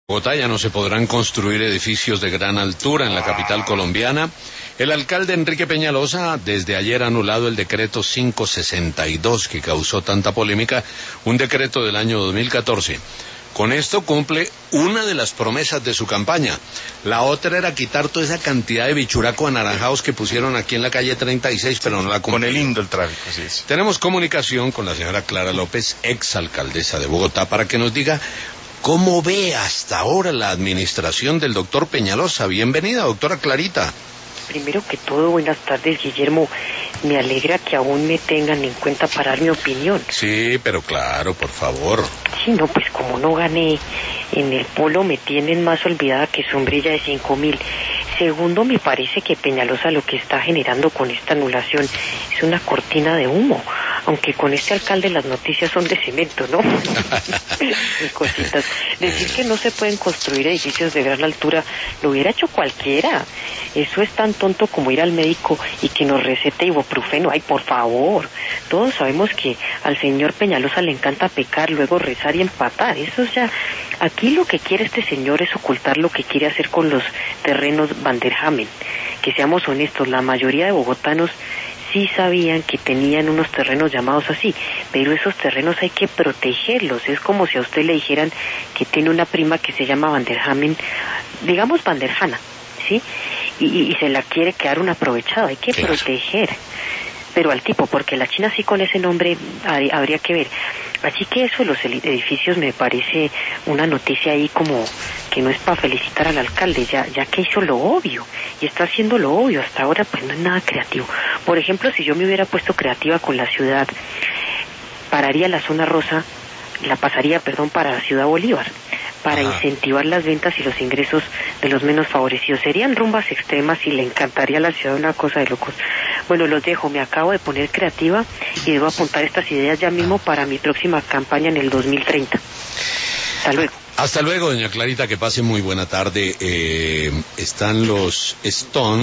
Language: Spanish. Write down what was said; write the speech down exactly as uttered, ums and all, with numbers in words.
Bogotá ya no se podrán construir edificios de gran altura en la capital colombiana. El alcalde Enrique Peñalosa desde ayer ha anulado el decreto quinientos sesenta y dos que causó tanta polémica, un decreto del año dos mil catorce. Con esto cumple una de las promesas de su campaña. La otra era quitar toda esa cantidad de bichuraco anaranjados que pusieron aquí en la calle treinta y seis, pero no la cumplieron. Con el lindo el tráfico, sí, sí. Tenemos comunicación con la señora Clara López, exalcaldesa de Bogotá, para que nos diga cómo ve hasta ahora la administración del doctor Peñalosa. Bienvenida, doctora Clarita. Primero que todo, buenas tardes, Guillermo. Me alegra que aún me tengan en cuenta para dar mi opinión. Sí, pero claro, por favor. Sí, no, pues como no gané en el polo, me tienen más olvidada que sombrilla de cinco mil. Segundo, me parece que Peñalosa lo que está generando con esta anulación es una cortina de humo, aunque con este alcalde las noticias son de cemento, ¿no? Cositas. Decir que no se pueden construir edificios de gran altura lo hubiera hecho cualquiera. Eso es tan tonto como ir al médico y que nos recete ibuprofeno. Ay, por favor. Todos sabemos que al señor Peñalosa le encanta pecar, luego rezar y empatar. Eso es ya... Aquí lo que quiere este señor es ocultar lo que quiere hacer con los terrenos Van der Hamen. Que seamos honestos, la mayoría de bogotanos sí sabían que tenían unos terrenos llamados así, pero esos terrenos hay que protegerlos. Es como si a usted le dijeran que tiene una prima que se llama Van der Hamen, digamos Van der Hanna, ¿sí? Y, y se la quiere quedar un aprovechado, hay que claro. proteger. Pero al tipo, porque la China sí con ese nombre habría que ver. Así que eso de los edificios me parece una noticia ahí como que no es para felicitar al alcalde, ya, ya que hizo lo obvio, y está haciendo lo obvio, hasta ahora pues no es nada creativo. Por ejemplo, si yo me hubiera puesto creativa con la ciudad, pararía la zona rosa, la pasaría, perdón, para Ciudad Bolívar, para Ajá. incentivar las ventas y los ingresos de los menos favorecidos. Serían rumbas extremas y le encantaría a la ciudad una cosa de locos. Bueno, los dejo, me acabo de poner creativa y debo apuntar estas ideas ya mismo para mi próxima campaña en el dos mil treinta. Hasta luego. Hasta luego, doña Clarita, que pase muy buena tarde. Eh, están los Stones.